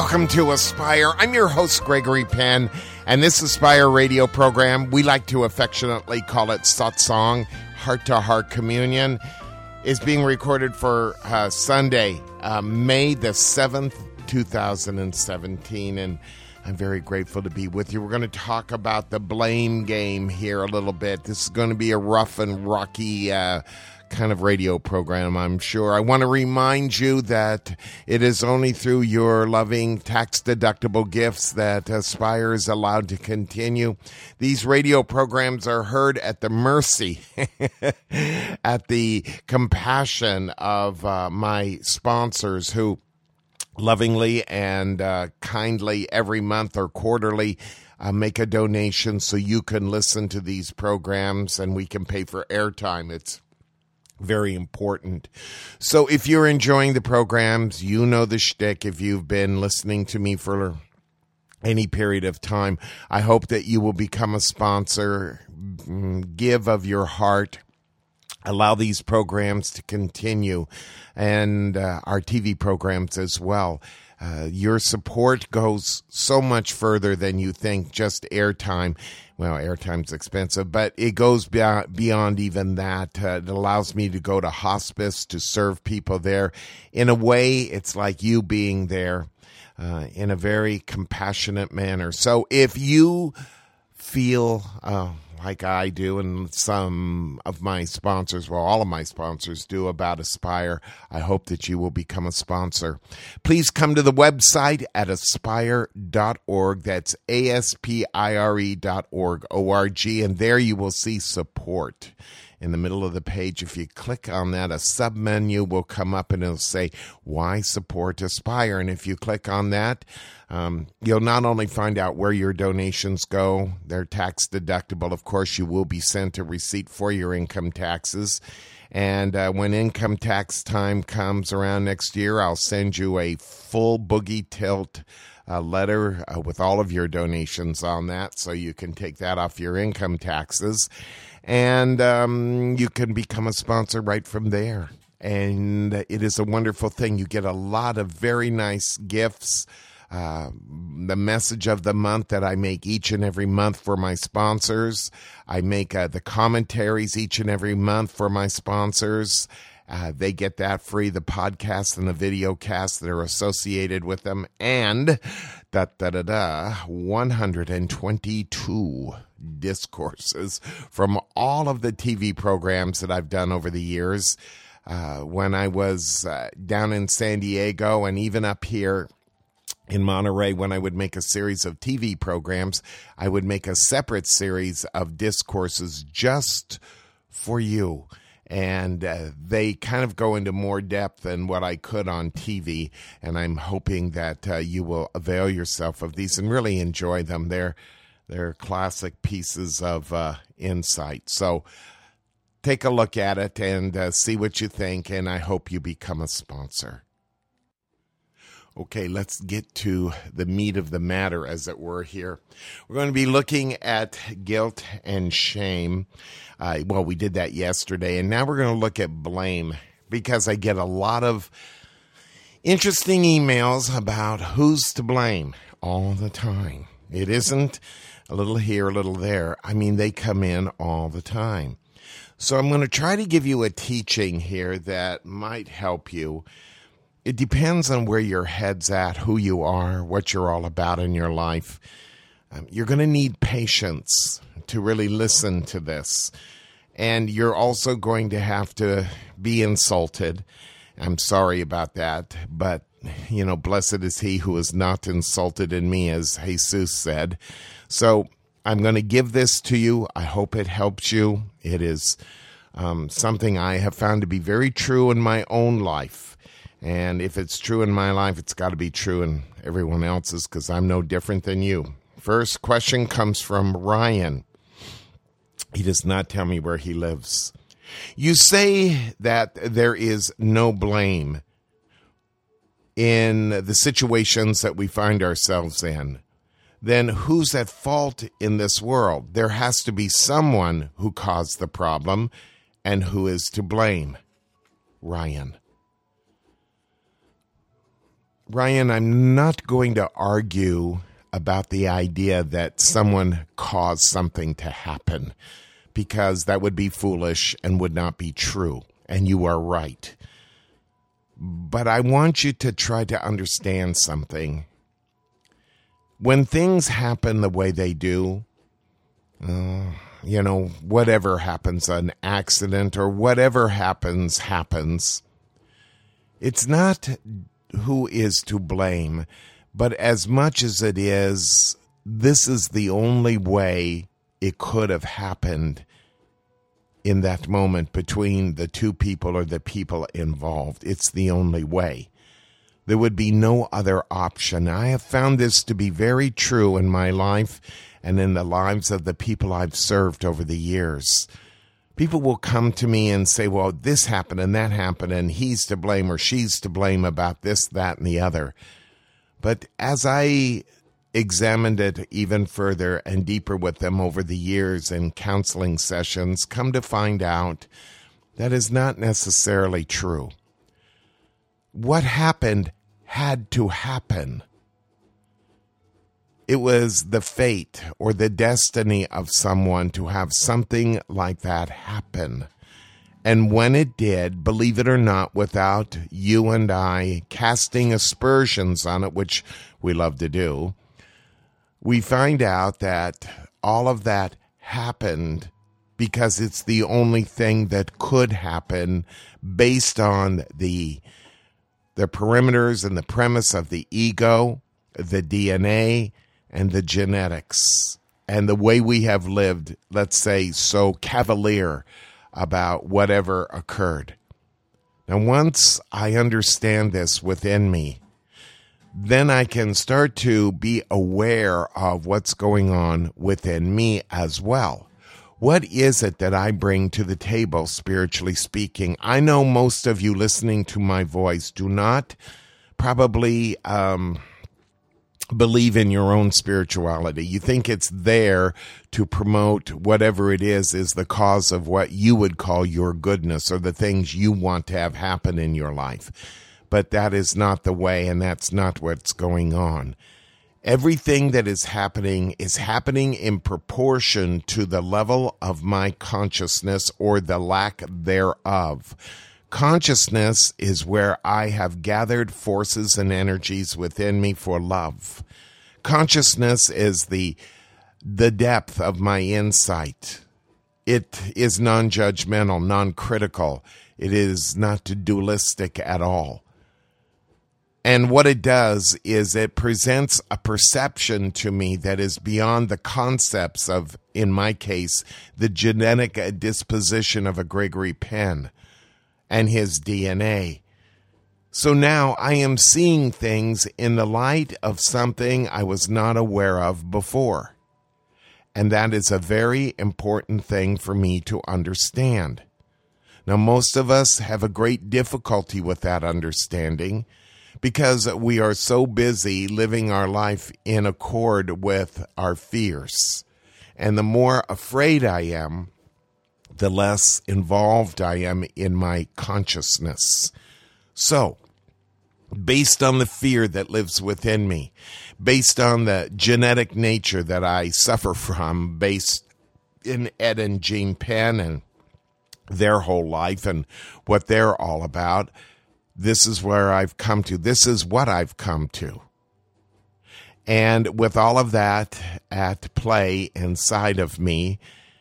Welcome to Aspire. I'm your host, Gregory Penn, and this Aspire radio program, we like to affectionately call it Satsang, Heart-to-Heart Communion, is being recorded for Sunday, May the 7th, 2017, and I'm very grateful to be with you. We're going to talk about the blame game here a little bit. This is going to be a rough and rocky kind of radio program, I'm sure. I want to remind you that it is only through your loving tax-deductible gifts that Aspire is allowed to continue. These radio programs are heard at the mercy, at the compassion of my sponsors who lovingly and kindly every month or quarterly make a donation so you can listen to these programs and we can pay for airtime. It's very important. So if you're enjoying the programs, you know the shtick. If you've been listening to me for any period of time, I hope that you will become a sponsor. Give of your heart. Allow these programs to continue, and our TV programs as well. Your support goes so much further than you think, just airtime. Well, airtime's expensive, but it goes beyond even that. It allows me to go to hospice to serve people there. In a way, it's like you being there in a very compassionate manner. So if you feel like I do, and some of my sponsors, well, all of my sponsors do about Aspire, I hope that you will become a sponsor. Please come to the website at aspire.org. That's aspire.org, O-R-G, and there you will see support. In the middle of the page, if you click on that, a sub-menu will come up and it'll say, why support Aspire? And if you click on that, you'll not only find out where your donations go, they're tax deductible. Of course, you will be sent a receipt for your income taxes. And when income tax time comes around next year, I'll send you a full boogie tilt letter with all of your donations on that, so you can take that off your income taxes. And you can become a sponsor right from there. And it is a wonderful thing. You get a lot of very nice gifts. The message of the month that I make each and every month for my sponsors. I make the commentaries each and every month for my sponsors. They get that free, the podcast and the video cast that are associated with them. And 122 discourses from all of the TV programs that I've done over the years. When I was down in San Diego and even up here in Monterey, when I would make a series of TV programs, I would make a separate series of discourses just for you. And they kind of go into more depth than what I could on TV. And I'm hoping that you will avail yourself of these and really enjoy them. They're classic pieces of insight. So take a look at it and see what you think. And I hope you become a sponsor. Okay, let's get to the meat of the matter, as it were, here. We're going to be looking at guilt and shame. Well, we did that yesterday, and now we're going to look at blame, because I get a lot of interesting emails about who's to blame all the time. It isn't a little here, a little there. I mean, they come in all the time. So I'm going to try to give you a teaching here that might help you. It depends on where your head's at, who you are, what you're all about in your life. You're going to need patience to really listen to this. And you're also going to have to be insulted. I'm sorry about that. But, you know, blessed is he who is not insulted in me, as Jesus said. So I'm going to give this to you. I hope it helps you. It is something I have found to be very true in my own life. And if it's true in my life, it's got to be true in everyone else's, because I'm no different than you. First question comes from Ryan. He does not tell me where he lives. You say that there is no blame in the situations that we find ourselves in. Then who's at fault in this world? There has to be someone who caused the problem, and who is to blame? Ryan. Ryan, I'm not going to argue about the idea that someone caused something to happen, because that would be foolish and would not be true, and you are right. But I want you to try to understand something. When things happen the way they do, whatever happens, an accident or whatever happens, it's not who is to blame, but as much as it is, this is the only way it could have happened in that moment between the two people or the people involved. It's the only way. There would be no other option. I have found this to be very true in my life and in the lives of the people I've served over the years. People will come to me and say, well, this happened and that happened, and he's to blame or she's to blame about this, that, and the other. But as I examined it even further and deeper with them over the years in counseling sessions, come to find out that is not necessarily true. What happened had to happen. It was the fate or the destiny of someone to have something like that happen. And when it did, believe it or not, without you and I casting aspersions on it, which we love to do, we find out that all of that happened because it's the only thing that could happen based on the perimeters and the premise of the ego, the DNA, and the genetics, and the way we have lived, let's say, so cavalier about whatever occurred. Now, once I understand this within me, then I can start to be aware of what's going on within me as well. What is it that I bring to the table, spiritually speaking? I know most of you listening to my voice do not probably believe in your own spirituality. You think it's there to promote whatever it is the cause of what you would call your goodness or the things you want to have happen in your life. But that is not the way, and that's not what's going on. Everything that is happening in proportion to the level of my consciousness or the lack thereof. Consciousness is where I have gathered forces and energies within me for love. Consciousness is the depth of my insight. It is non-judgmental, non-critical. It is not dualistic at all. And what it does is it presents a perception to me that is beyond the concepts of, in my case, the genetic disposition of a Gregory Penn and his DNA. So now I am seeing things in the light of something I was not aware of before. And that is a very important thing for me to understand. Now, most of us have a great difficulty with that understanding, because we are so busy living our life in accord with our fears. And the more afraid I am, the less involved I am in my consciousness. So, based on the fear that lives within me, based on the genetic nature that I suffer from, based in Ed and Jean Penn and their whole life and what they're all about, this is where I've come to. This is what I've come to. And with all of that at play inside of me,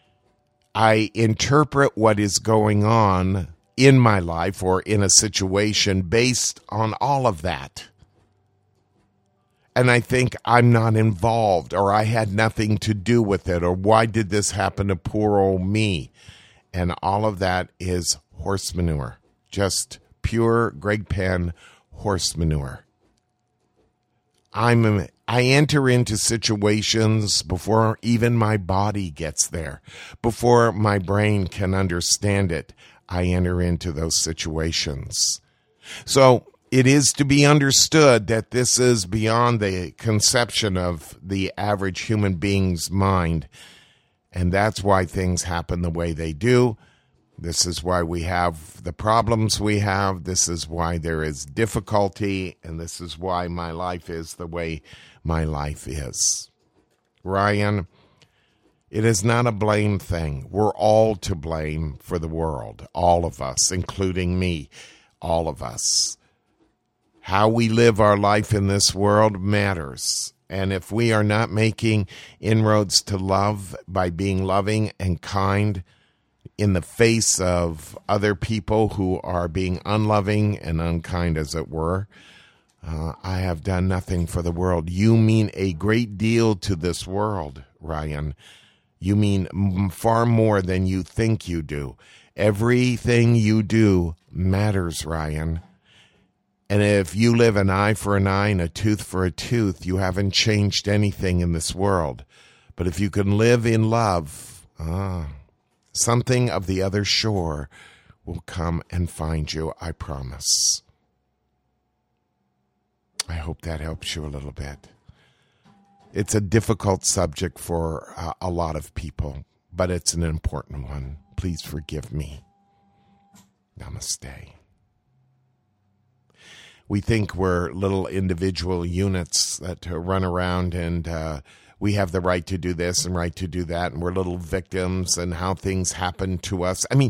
I interpret what is going on in my life or in a situation based on all of that. And I think I'm not involved, or I had nothing to do with it, or why did this happen to poor old me? And all of that is horse manure. Just pure Greg Penn horse manure. I enter into situations before even my body gets there, before my brain can understand it. I enter into those situations. So it is to be understood that this is beyond the conception of the average human being's mind, and that's why things happen the way they do. This is why we have the problems we have. This is why there is difficulty. And this is why my life is the way my life is. Ryan, it is not a blame thing. We're all to blame for the world. All of us, including me. All of us. How we live our life in this world matters. And if we are not making inroads to love by being loving and kind in the face of other people who are being unloving and unkind, as it were, I have done nothing for the world. You mean a great deal to this world, Ryan. You mean far more than you think you do. Everything you do matters, Ryan. And if you live an eye for an eye and a tooth for a tooth, you haven't changed anything in this world. But if you can live in love, something of the other shore will come and find you, I promise. I hope that helps you a little bit. It's a difficult subject for a lot of people, but it's an important one. Please forgive me. Namaste. We think we're little individual units that run around and we have the right to do this and right to do that, and we're little victims and how things happen to us. I mean,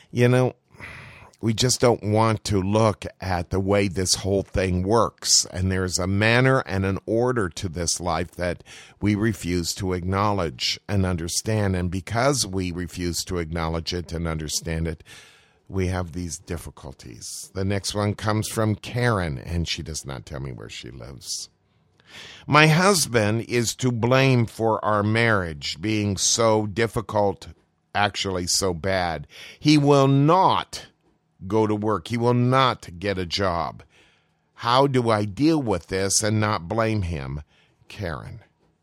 we just don't want to look at the way this whole thing works. And there's a manner and an order to this life that we refuse to acknowledge and understand. And because we refuse to acknowledge it and understand it, we have these difficulties. The next one comes from Karen, and she does not tell me where she lives. My husband is to blame for our marriage being so difficult, actually so bad. He will not go to work. He will not get a job. How do I deal with this and not blame him? Karen.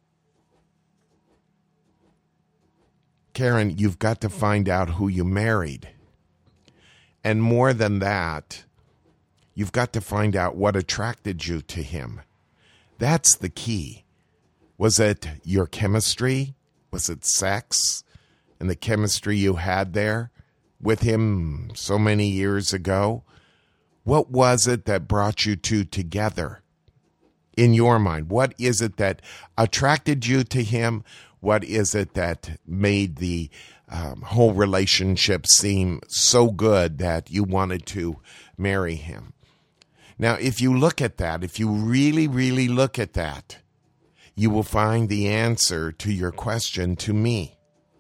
Karen, you've got to find out who you married. And more than that, you've got to find out what attracted you to him. That's the key. Was it your chemistry? Was it sex and the chemistry you had there with him so many years ago? What was it that brought you two together in your mind? What is it that attracted you to him? What is it that made the whole relationship seem so good that you wanted to marry him? Now, if you look at that, if you really, really look at that, you will find the answer to your question to me.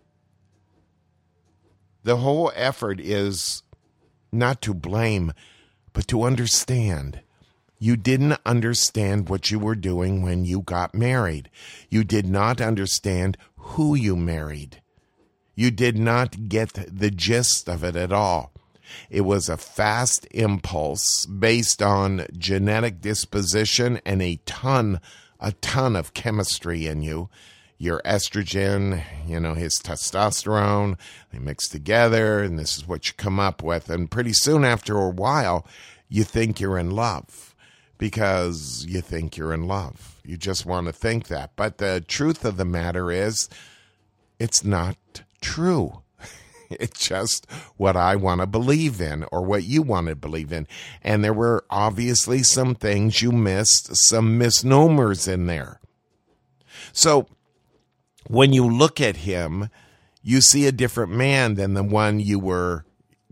The whole effort is not to blame, but to understand. You didn't understand what you were doing when you got married. You did not understand who you married. You did not get the gist of it at all. It was a fast impulse based on genetic disposition and a ton of chemistry in you. Your estrogen, his testosterone, they mix together, and this is what you come up with. And pretty soon after a while, you think you're in love because you think you're in love. You just want to think that. But the truth of the matter is, it's not true. It's just what I want to believe in or what you want to believe in. And there were obviously some things you missed, some misnomers in there. So when you look at him, you see a different man than the one you were,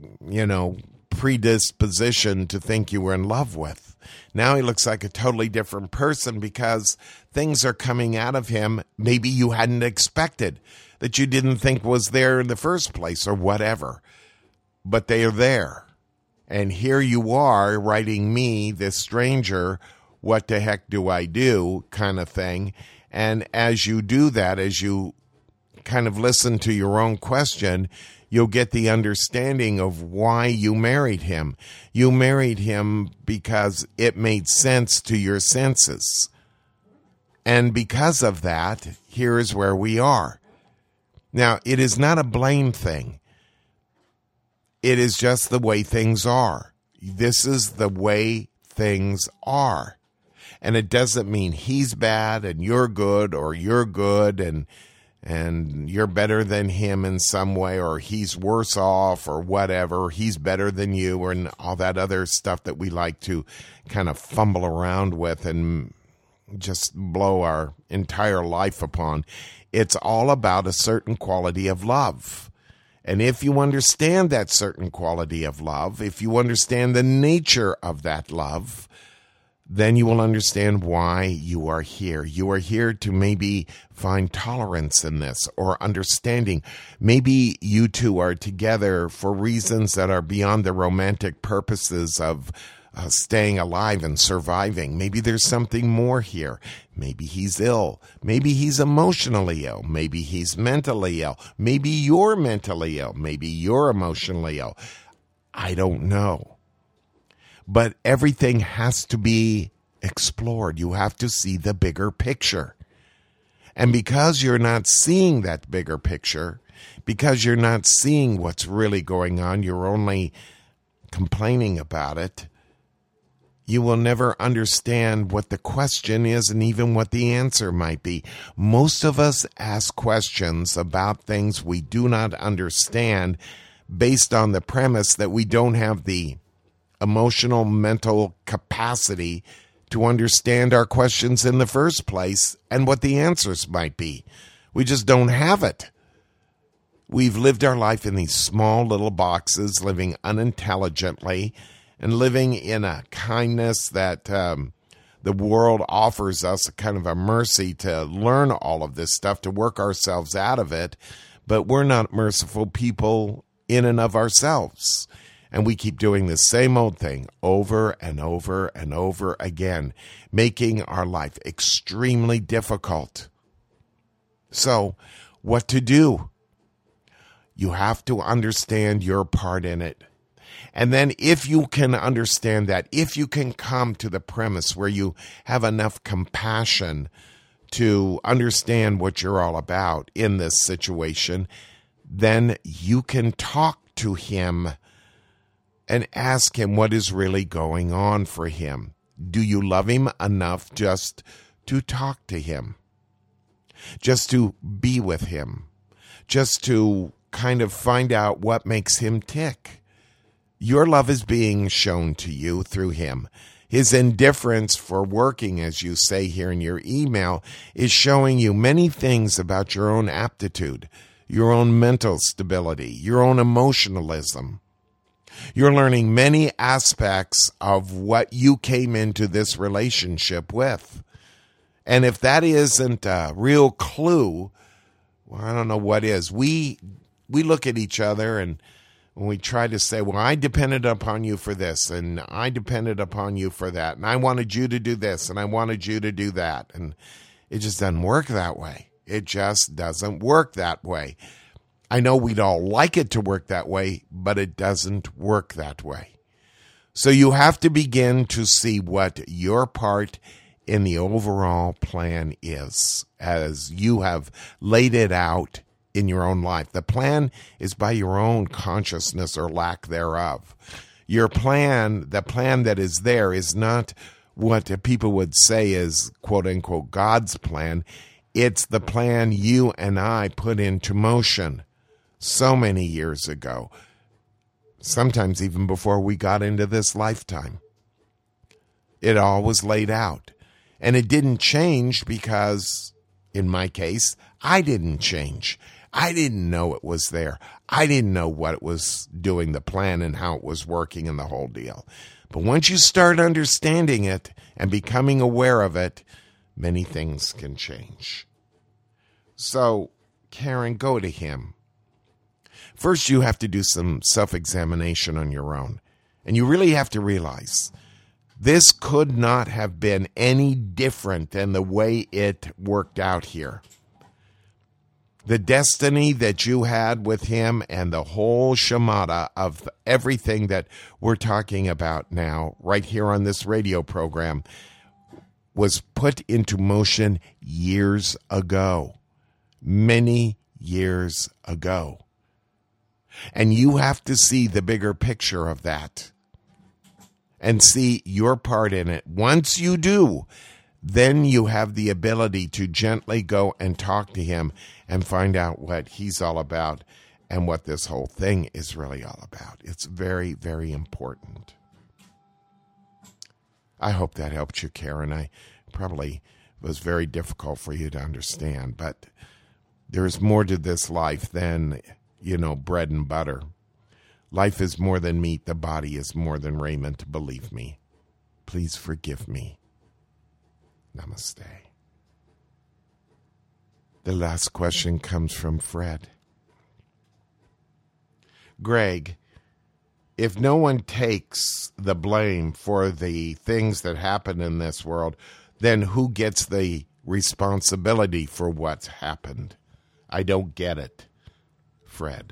predispositioned to think you were in love with. Now he looks like a totally different person because things are coming out of him maybe you hadn't expected, that you didn't think was there in the first place or whatever. But they are there. And here you are writing me, this stranger, what the heck do I do kind of thing. And as you do that, as you kind of listen to your own question, you'll get the understanding of why you married him. You married him because it made sense to your senses. And because of that, here is where we are. Now, it is not a blame thing. It is just the way things are. This is the way things are. And it doesn't mean he's bad and you're good or you're good and and you're better than him in some way, or he's worse off, or whatever, he's better than you, and all that other stuff that we like to kind of fumble around with and just blow our entire life upon. It's all about a certain quality of love. And if you understand that certain quality of love, if you understand the nature of that love, then you will understand why you are here. You are here to maybe find tolerance in this or understanding. Maybe you two are together for reasons that are beyond the romantic purposes of staying alive and surviving. Maybe there's something more here. Maybe he's ill. Maybe he's emotionally ill. Maybe he's mentally ill. Maybe you're mentally ill. Maybe you're emotionally ill. I don't know. But everything has to be explored. You have to see the bigger picture. And because you're not seeing that bigger picture, because you're not seeing what's really going on, you're only complaining about it, you will never understand what the question is and even what the answer might be. Most of us ask questions about things we do not understand based on the premise that we don't have the emotional, mental capacity to understand our questions in the first place and what the answers might be. We just don't have it. We've lived our life in these small little boxes, living unintelligently and living in a kindness that the world offers us, a kind of a mercy to learn all of this stuff, to work ourselves out of it. But we're not merciful people in and of ourselves. And we keep doing the same old thing over and over and over again, making our life extremely difficult. So, what to do? You have to understand your part in it. And then if you can understand that, if you can come to the premise where you have enough compassion to understand what you're all about in this situation, then you can talk to him and ask him what is really going on for him. Do you love him enough just to talk to him? Just to be with him? Just to kind of find out what makes him tick? Your love is being shown to you through him. His indifference for working, as you say here in your email, is showing you many things about your own aptitude, your own mental stability, your own emotionalism. You're learning many aspects of what you came into this relationship with. And if that isn't a real clue, well, I don't know what is. We look at each other and when we try to say, well, I depended upon you for this, and I depended upon you for that, and I wanted you to do this, and I wanted you to do that. And it just doesn't work that way. It just doesn't work that way. I know we'd all like it to work that way, but it doesn't work that way. So you have to begin to see what your part in the overall plan is as you have laid it out in your own life. The plan is by your own consciousness or lack thereof. Your plan, the plan that is there, is not what people would say is, quote unquote, God's plan. It's the plan you and I put into motion so many years ago, sometimes even before we got into this lifetime. It all was laid out. And it didn't change because, in my case, I didn't change. I didn't know it was there. I didn't know what it was doing, the plan and how it was working and the whole deal. But once you start understanding it and becoming aware of it, many things can change. So, Karen, go to him. First, you have to do some self-examination on your own. And you really have to realize this could not have been any different than the way it worked out here. The destiny that you had with him and the whole shamata of everything that we're talking about now, right here on this radio program, was put into motion years ago. Many years ago. And you have to see the bigger picture of that and see your part in it. Once you do, then you have the ability to gently go and talk to him and find out what he's all about and what this whole thing is really all about. It's very, very important. I hope that helped you, Karen. I probably was very difficult for you to understand, but there's more to this life than, bread and butter. Life is more than meat. The body is more than raiment. Believe me. Please forgive me. Namaste. The last question comes from Fred. Greg, if no one takes the blame for the things that happen in this world, then who gets the responsibility for what's happened? I don't get it, Fred.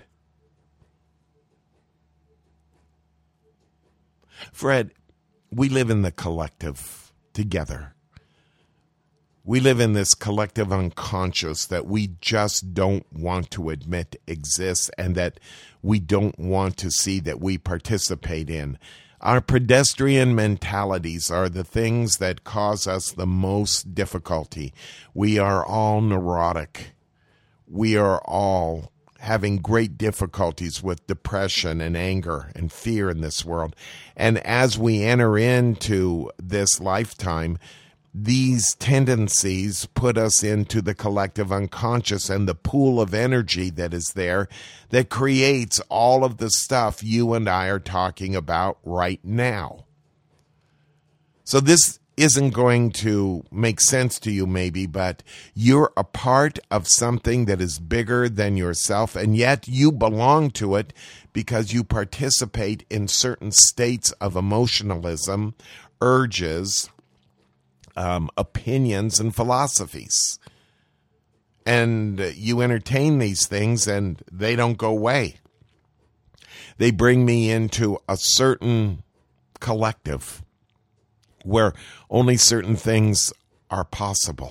Fred, we live in the collective together. We live in this collective unconscious that we just don't want to admit exists and that we don't want to see that we participate in. Our pedestrian mentalities are the things that cause us the most difficulty. We are all neurotic. We are all having great difficulties with depression and anger and fear in this world. And as we enter into this lifetime, these tendencies put us into the collective unconscious and the pool of energy that is there that creates all of the stuff you and I are talking about right now. So this isn't going to make sense to you maybe, but you're a part of something that is bigger than yourself, and yet you belong to it because you participate in certain states of emotionalism, urges, opinions, and philosophies. And you entertain these things and they don't go away. They bring me into a certain collective where only certain things are possible.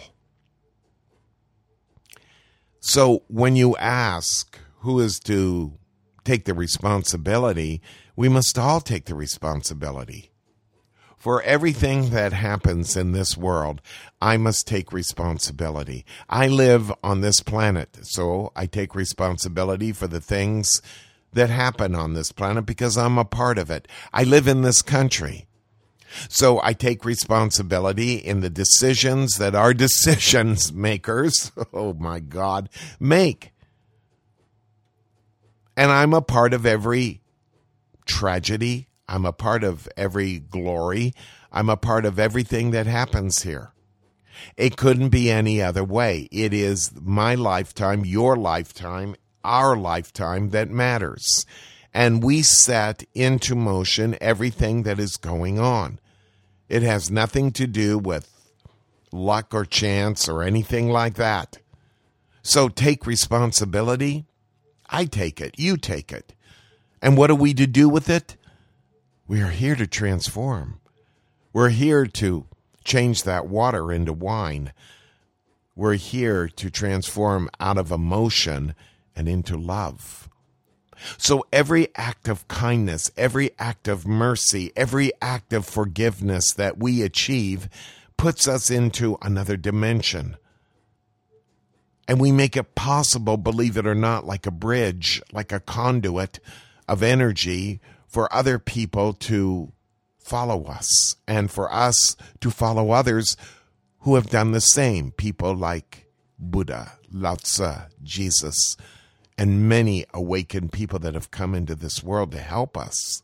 So when you ask who is to take the responsibility, we must all take the responsibility. For everything that happens in this world, I must take responsibility. I live on this planet, so I take responsibility for the things that happen on this planet because I'm a part of it. I live in this country, so I take responsibility in the decisions that our decisions makers, oh my God, make. And I'm a part of every tragedy. I'm a part of every glory. I'm a part of everything that happens here. It couldn't be any other way. It is my lifetime, your lifetime, our lifetime that matters. And we set into motion everything that is going on. It has nothing to do with luck or chance or anything like that. So take responsibility. I take it. You take it. And what are we to do with it? We are here to transform. We're here to change that water into wine. We're here to transform out of emotion and into love. So every act of kindness, every act of mercy, every act of forgiveness that we achieve puts us into another dimension. And we make it possible, believe it or not, like a bridge, like a conduit of energy for other people to follow us and for us to follow others who have done the same. People like Buddha, Lao Tzu, Jesus, and many awakened people that have come into this world to help us.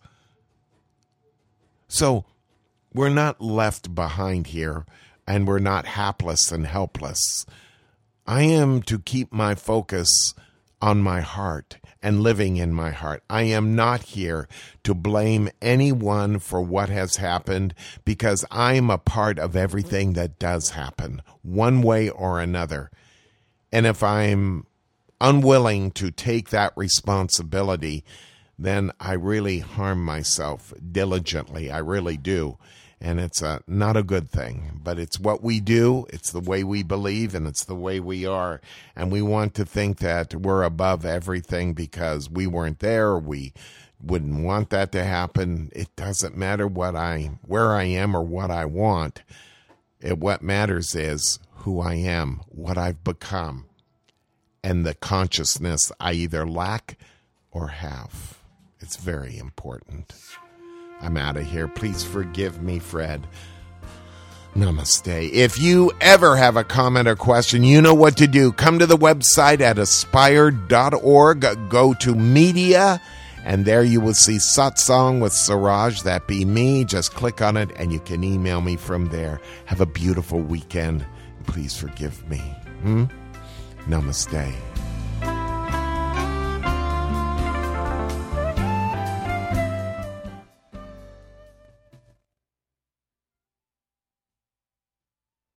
So we're not left behind here and we're not hapless and helpless. I am to keep my focus on my heart and living in my heart. I am not here to blame anyone for what has happened because I'm a part of everything that does happen, one way or another. And if I'm unwilling to take that responsibility, then I really harm myself diligently. I really do. And it's not a good thing, but it's what we do, it's the way we believe, and it's the way we are. And we want to think that we're above everything because we weren't there, we wouldn't want that to happen. It doesn't matter where I am or what I want. What matters is who I am, what I've become, and the consciousness I either lack or have. It's very important. I'm out of here. Please forgive me, Fred. Namaste. If you ever have a comment or question, you know what to do. Come to the website at aspire.org. Go to media, and there you will see Satsang with Siraj. That be me. Just click on it, and you can email me from there. Have a beautiful weekend. Please forgive me. Namaste.